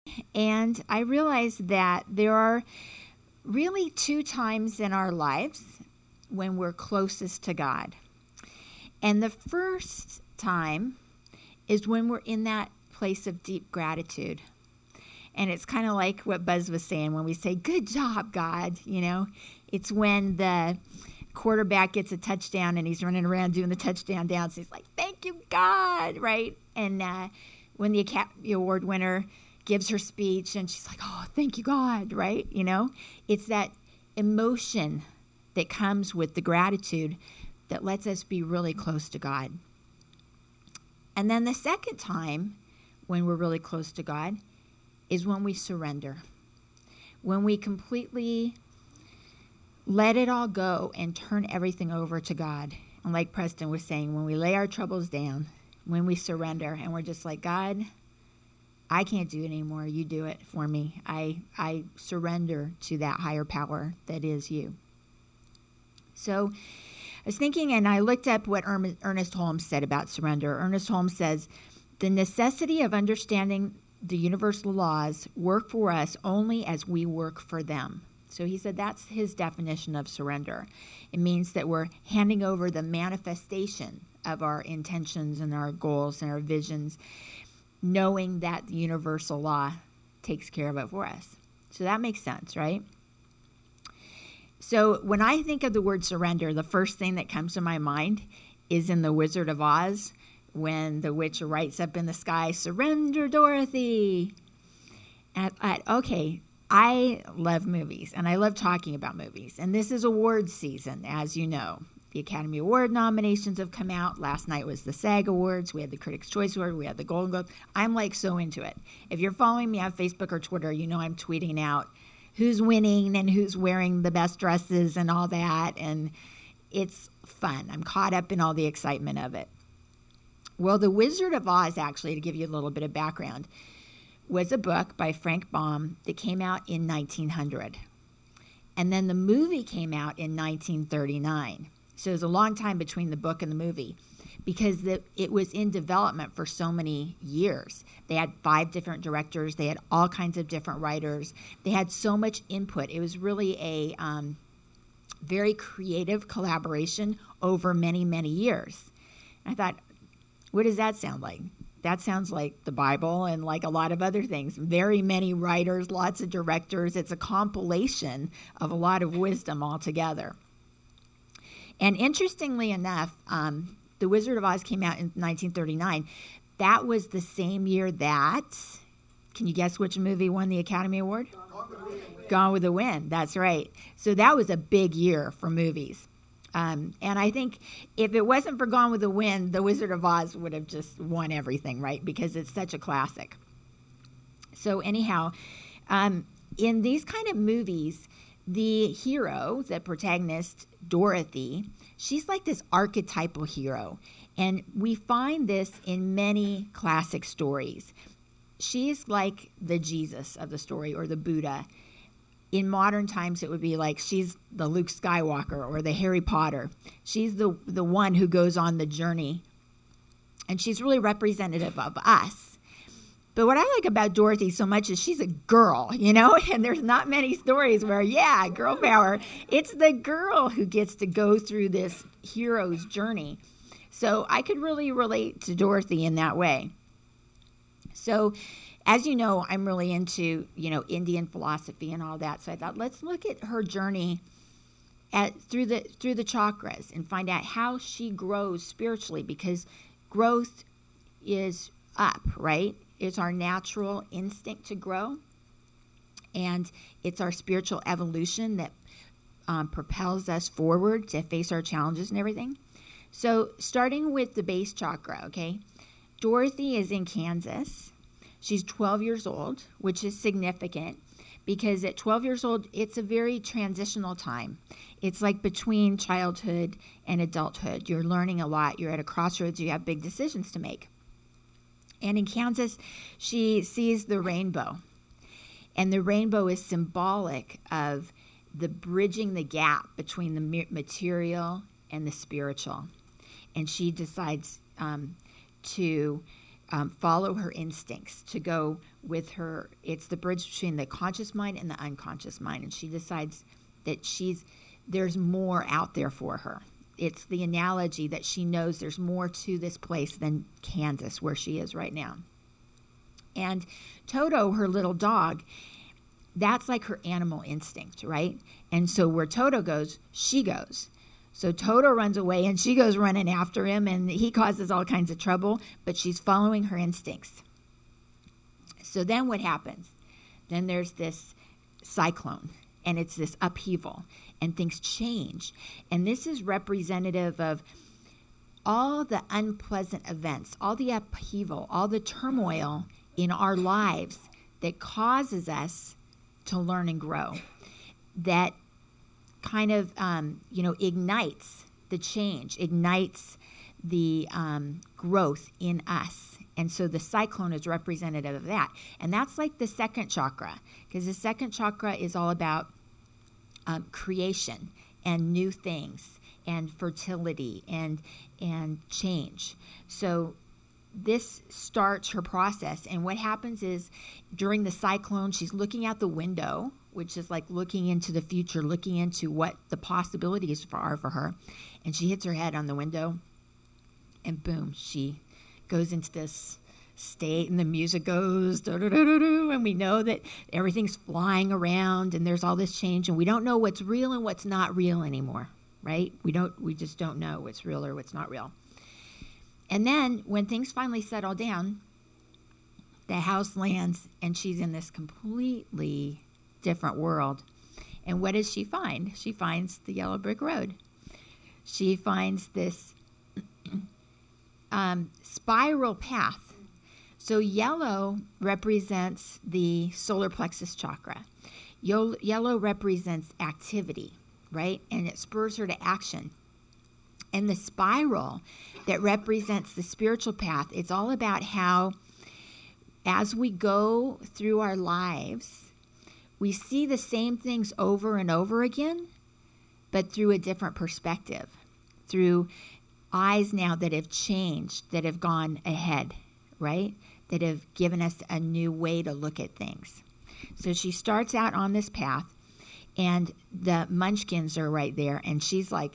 And I realized that there are really two times in our lives when we're closest to God. And the first time is when we're in that place of deep gratitude. And it's kind of like what Buzz was saying when we say, "Good job, God." It's when the quarterback gets a touchdown and he's running around doing the touchdown dance. He's like, "Thank you, God," right? And when the Academy Award winner gives her speech and she's like, "Oh, thank you, God," right? It's that emotion that comes with the gratitude that lets us be really close to God. And then the second time when we're really close to God is when we surrender, when we completely let it all go and turn everything over to God. And like Preston was saying, when we lay our troubles down, when we surrender and we're just like, "God, I can't do it anymore. You do it for me. I surrender to that higher power that is you." So I was thinking, and I looked up what Ernest Holmes said about surrender. Ernest Holmes says, "The necessity of understanding the universal laws work for us only as we work for them." So he said that's his definition of surrender. It means that we're handing over the manifestation of our intentions and our goals and our visions, knowing that the universal law takes care of it for us. So that makes sense, right? So when I think of the word surrender, the first thing that comes to my mind is in The Wizard of Oz, when the witch writes up in the sky, "Surrender, Dorothy." And okay, I love movies, and I love talking about movies. And this is awards season, as you know. The Academy Award nominations have come out. Last night was the SAG Awards. We had the Critics' Choice Award. We had the Golden Globe. I'm like so into it. If you're following me on Facebook or Twitter, you know I'm tweeting out who's winning and who's wearing the best dresses and all that. And it's fun. I'm caught up in all the excitement of it. Well, The Wizard of Oz, actually, to give you a little bit of background, was a book by Frank Baum that came out in 1900. And then the movie came out in 1939. So there's a long time between the book and the movie because it was in development for so many years. They had 5 different directors. They had all kinds of different writers. They had so much input. It was really a very creative collaboration over many, many years. And I thought, what does that sound like? That sounds like the Bible and like a lot of other things. Very many writers, lots of directors. It's a compilation of a lot of wisdom all together. And interestingly enough, The Wizard of Oz came out in 1939. That was the same year that, can you guess which movie won the Academy Award? Gone with the Wind. That's right. So that was a big year for movies. And I think if it wasn't for Gone with the Wind, The Wizard of Oz would have just won everything, right? Because it's such a classic. So anyhow, in these kind of movies, the hero, the protagonist, Dorothy, she's like this archetypal hero. And we find this in many classic stories. She's like the Jesus of the story or the Buddha. In modern times, it would be like she's the Luke Skywalker or the Harry Potter. She's the one who goes on the journey. And she's really representative of us. But what I like about Dorothy so much is she's a girl, and there's not many stories where, girl power. It's the girl who gets to go through this hero's journey. So I could really relate to Dorothy in that way. So as you know, I'm really into, Indian philosophy and all that. So I thought, let's look at her journey through the chakras and find out how she grows spiritually, because growth is up, right? It's our natural instinct to grow, and it's our spiritual evolution that propels us forward to face our challenges and everything. So starting with the base chakra, okay? Dorothy is in Kansas. She's 12 years old, which is significant because at 12 years old, it's a very transitional time. It's like between childhood and adulthood. You're learning a lot. You're at a crossroads. You have big decisions to make. And in Kansas, she sees the rainbow. And the rainbow is symbolic of the bridging the gap between the material and the spiritual. And she decides to follow her instincts, to go with her. It's the bridge between the conscious mind and the unconscious mind. And she decides that there's more out there for her. It's the analogy that she knows there's more to this place than Kansas, where she is right now. And Toto, her little dog, that's like her animal instinct, right? And so where Toto goes, she goes. So Toto runs away, and she goes running after him, and he causes all kinds of trouble, but she's following her instincts. So then what happens? Then there's this cyclone, and it's this upheaval, and things change. And this is representative of all the unpleasant events, all the upheaval, all the turmoil in our lives that causes us to learn and grow, that kind of, ignites the change, ignites the growth in us. And so the cyclone is representative of that. And that's like the second chakra, because the second chakra is all about creation and new things and fertility and change. So this starts her process. And what happens is during the cyclone, she's looking out the window, which is like looking into the future, looking into what the possibilities are for her. And she hits her head on the window, and boom, she goes into this state, and the music goes, and we know that everything's flying around, and there's all this change, and we don't know what's real and what's not real anymore, right? We just don't know what's real or what's not real. And then when things finally settle down, the house lands, and she's in this completely different world. And what does she find? She finds the yellow brick road. She finds this spiral path. So yellow represents the solar plexus chakra. Yellow represents activity, right? And it spurs her to action. And the spiral that represents the spiritual path, it's all about how as we go through our lives, we see the same things over and over again, but through a different perspective, through eyes now that have changed, that have gone ahead, right? That have given us a new way to look at things. So she starts out on this path, and the munchkins are right there, and she's like,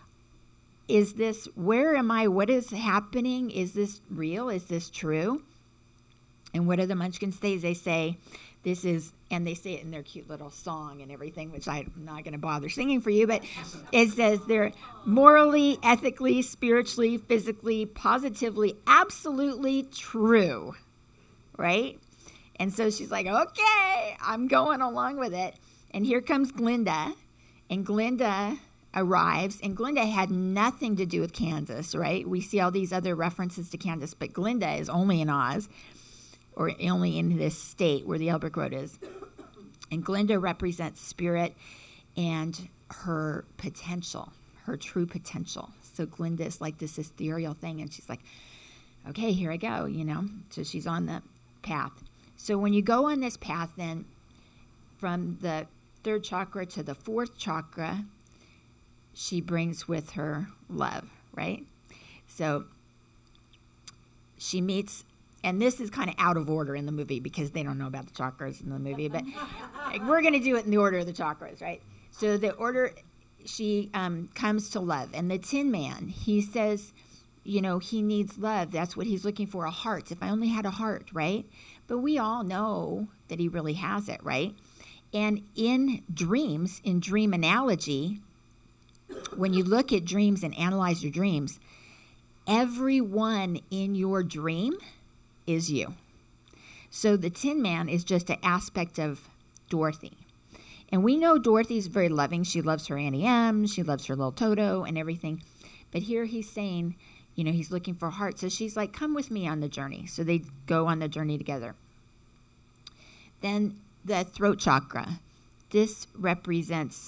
where am I? What is happening? Is this real? Is this true? And what do the munchkins say? They say, this is, and they say it in their cute little song and everything, which I'm not going to bother singing for you, but it says they're morally, ethically, spiritually, physically, positively, absolutely true, right? And so she's like, okay, I'm going along with it. And here comes Glinda, and Glinda arrives, and Glinda had nothing to do with Kansas, right? We see all these other references to Kansas, but Glinda is only in Oz, or only in this state where the Yellow Brick Road is. And Glinda represents spirit and her potential, her true potential. So Glinda is like this ethereal thing, and she's like, okay, here I go, So she's on the path. So when you go on this path, then from the third chakra to the fourth chakra, she brings with her love, right? So she meets, and this is kind of out of order in the movie because they don't know about the chakras in the movie, but we're going to do it in the order of the chakras, right? So the order, she comes to love. And the Tin Man, he says, he needs love. That's what he's looking for, a heart. If I only had a heart, right? But we all know that he really has it, right? And in dreams, in dream analogy, when you look at dreams and analyze your dreams, everyone in your dream is you. So the Tin Man is just an aspect of Dorothy. And we know Dorothy's very loving. She loves her Auntie M. She loves her little Toto and everything. But here he's saying, he's looking for a heart. So she's like, come with me on the journey. So they go on the journey together. Then the throat chakra. This represents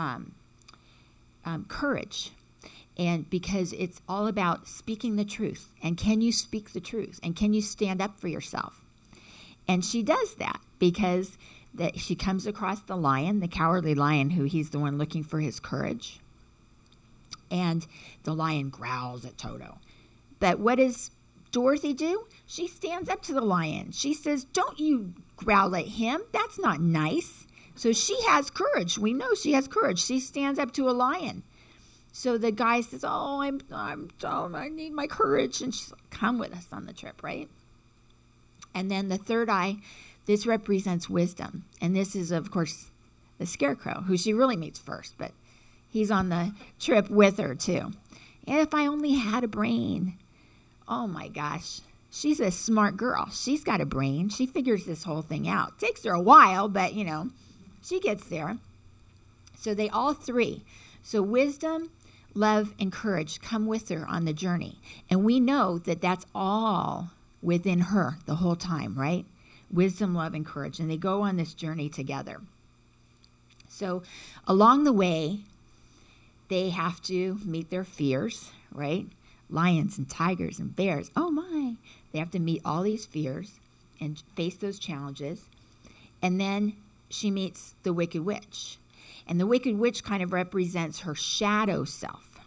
courage. And because it's all about speaking the truth. And can you speak the truth? And can you stand up for yourself? And she does that because she comes across the lion, the cowardly lion, who he's the one looking for his courage. And the lion growls at Toto. But what does Dorothy do? She stands up to the lion. She says, don't you growl at him. That's not nice. So she has courage. We know she has courage. She stands up to a lion. So the guy says, oh, I need my courage. And she's like, come with us on the trip, right? And then the third eye, this represents wisdom. And this is, of course, the scarecrow, who she really meets first. But he's on the trip with her, too. And if I only had a brain. Oh, my gosh. She's a smart girl. She's got a brain. She figures this whole thing out. Takes her a while, but, she gets there. So they all three. So wisdom, love, and courage come with her on the journey. And we know that that's all within her the whole time, right? Wisdom, love, and courage. And they go on this journey together. So along the way, they have to meet their fears, right? Lions and tigers and bears. Oh, my. They have to meet all these fears and face those challenges. And then she meets the Wicked Witch. And the Wicked Witch kind of represents her shadow self.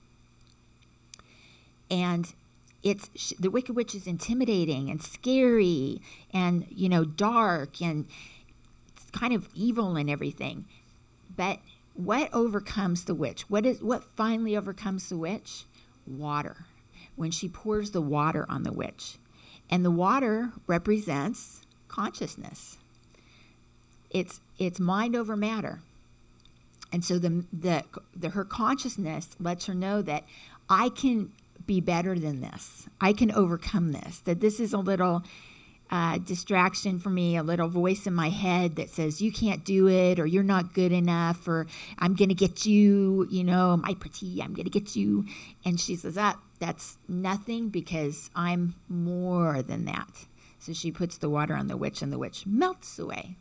And the Wicked Witch is intimidating and scary and, dark and it's kind of evil and everything. But what overcomes the witch? What finally overcomes the witch? Water. When she pours the water on the witch. And the water represents consciousness. It's mind over matter. And so her consciousness lets her know that I can be better than this. I can overcome this. That this is a little distraction for me, a little voice in my head that says, you can't do it, or you're not good enough, or I'm going to get you, my pretty, I'm going to get you. And she says, that's nothing because I'm more than that. So she puts the water on the witch and the witch melts away.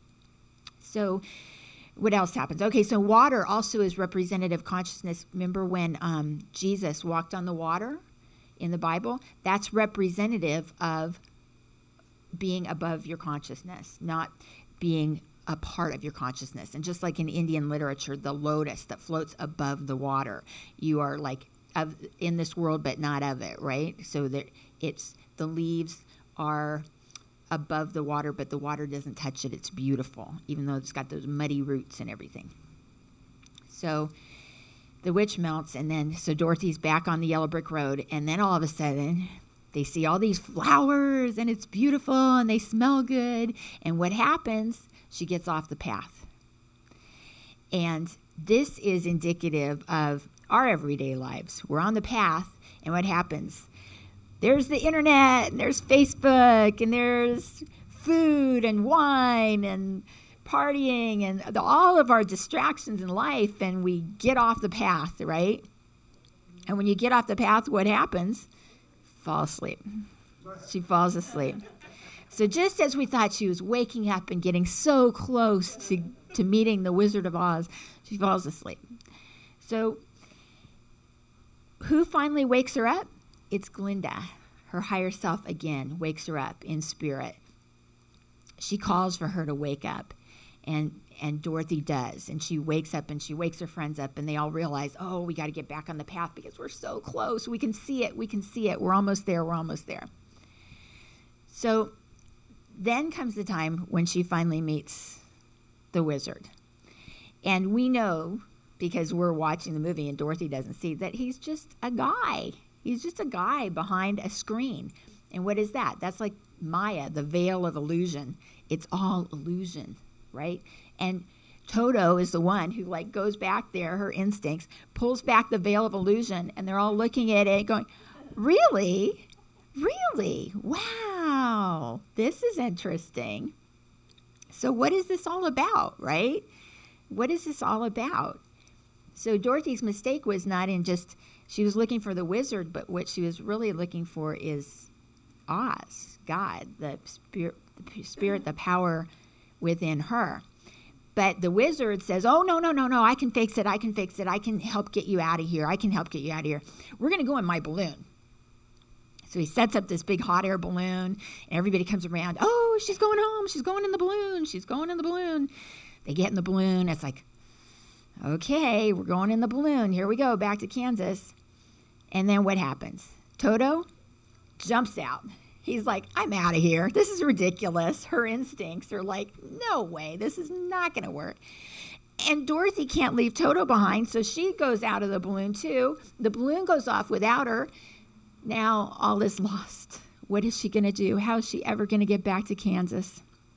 So what else happens? Okay, so water also is representative consciousness. Remember when Jesus walked on the water in the Bible? That's representative of being above your consciousness, not being a part of your consciousness. And just like in Indian literature, the lotus that floats above the water, you are like in this world but not of it, right? So that the leaves are above the water, but the water doesn't touch it. It's beautiful, even though it's got those muddy roots and everything. So the witch melts, and then so Dorothy's back on the yellow brick road, and then all of a sudden they see all these flowers, and it's beautiful, and they smell good. And what happens? She gets off the path. And this is indicative of our everyday lives. We're on the path, and what happens? There's the internet, and there's Facebook, and there's food and wine and partying and all of our distractions in life, and we get off the path, right? And when you get off the path, what happens? Fall asleep. She falls asleep. So just as we thought she was waking up and getting so close to meeting the Wizard of Oz, she falls asleep. So who finally wakes her up? It's Glinda. Her higher self again wakes her up in spirit. She calls for her to wake up, and Dorothy does. And she wakes up, and she wakes her friends up, and they all realize, oh, we got to get back on the path because we're so close. We can see it. We can see it. We're almost there. We're almost there. So then comes the time when she finally meets the wizard. And we know, because we're watching the movie and Dorothy doesn't see, that he's just a guy. He's just a guy behind a screen. And what is that? That's like Maya, the veil of illusion. It's all illusion, right? And Toto is the one who goes back there, her instincts, pulls back the veil of illusion, and they're all looking at it going, really? Really? Wow. This is interesting. So what is this all about, right? What is this all about? So Dorothy's mistake was not in just, she was looking for the wizard, but what she was really looking for is Oz, God, the spirit, the power within her. But the wizard says, oh, no, I can fix it. I can help get you out of here. We're going to go in my balloon. So he sets up this big hot air balloon, and everybody comes around. Oh, she's going home. She's going in the balloon. They get in the balloon. It's like, okay, we're going in the balloon. Here we go, back to Kansas. And then what happens? Toto jumps out. He's like, I'm out of here. This is ridiculous. Her instincts are like, no way. This is not going to work. And Dorothy can't leave Toto behind, so she goes out of the balloon too. The balloon goes off without her. Now all is lost. What is she going to do? How is she ever going to get back to Kansas?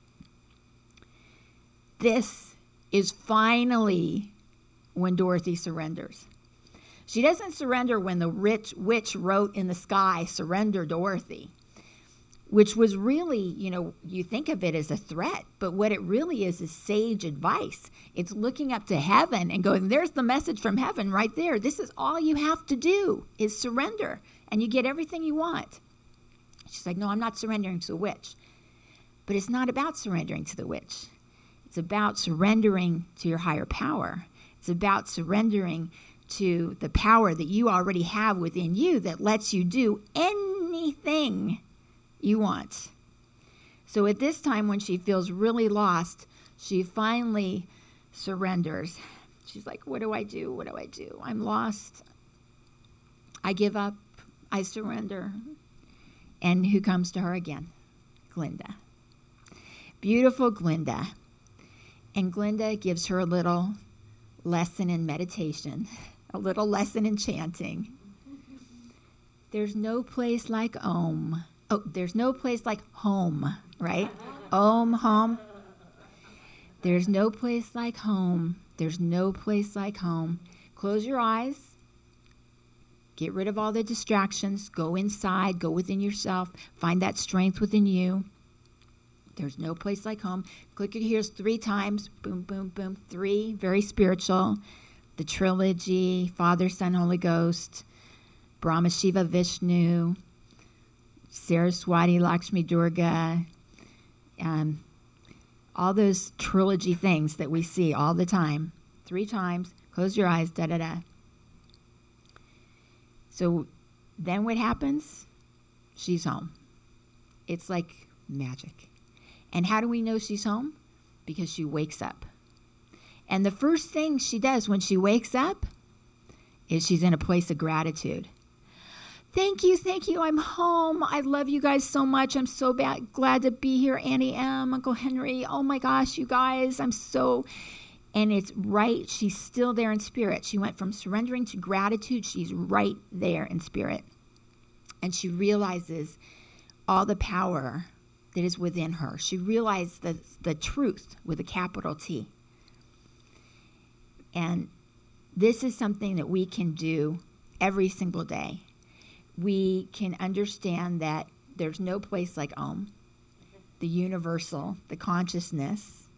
This is finally when Dorothy surrenders. She doesn't surrender when the witch wrote in the sky, surrender Dorothy, which was really, you think of it as a threat, but what it really is sage advice. It's looking up to heaven and going, there's the message from heaven right there. This is all you have to do is surrender, and you get everything you want. She's like, no, I'm not surrendering to the witch. But it's not about surrendering to the witch. It's about surrendering to your higher power. It's about surrendering to the power that you already have within you that lets you do anything you want. So at this time, when she feels really lost, she finally surrenders. She's like, what do I do? What do I do? I'm lost. I give up. I surrender. And who comes to her again? Glinda. Beautiful Glinda. And Glinda gives her a little lesson in meditation, a little lesson in chanting. There's no place like Om. Oh, there's no place like home, right? Om, home. There's no place like home. There's no place like home. Close your eyes. Get rid of all the distractions. Go inside. Go within yourself. Find that strength within you. There's no place like home. Click your ears 3 times. Boom, boom, boom. 3, very spiritual. The trilogy, Father, Son, Holy Ghost, Brahma, Shiva, Vishnu, Saraswati, Lakshmi, Durga, all those trilogy things that we see all the time. 3 times. Close your eyes. Da-da-da. So then what happens? She's home. It's like magic. And how do we know she's home? Because she wakes up. And the first thing she does when she wakes up is she's in a place of gratitude. Thank you, I'm home. I love you guys so much. I'm so glad to be here. Annie M., Uncle Henry. Oh my gosh, you guys, and it's right, she's still there in spirit. She went from surrendering to gratitude. She's right there in spirit. And she realizes all the power that is within her. She realized the truth with a capital T. And this is something that we can do every single day. We can understand that there's no place like Om, the universal, the consciousness,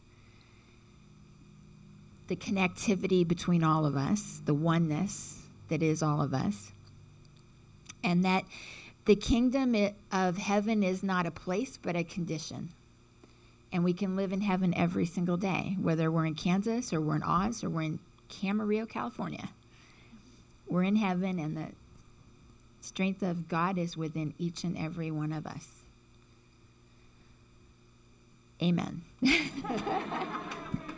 the connectivity between all of us, the oneness that is all of us, and that the kingdom of heaven is not a place but a condition. And we can live in heaven every single day, whether we're in Kansas or we're in Oz or we're in Camarillo, California. We're in heaven, and the strength of God is within each and every one of us. Amen.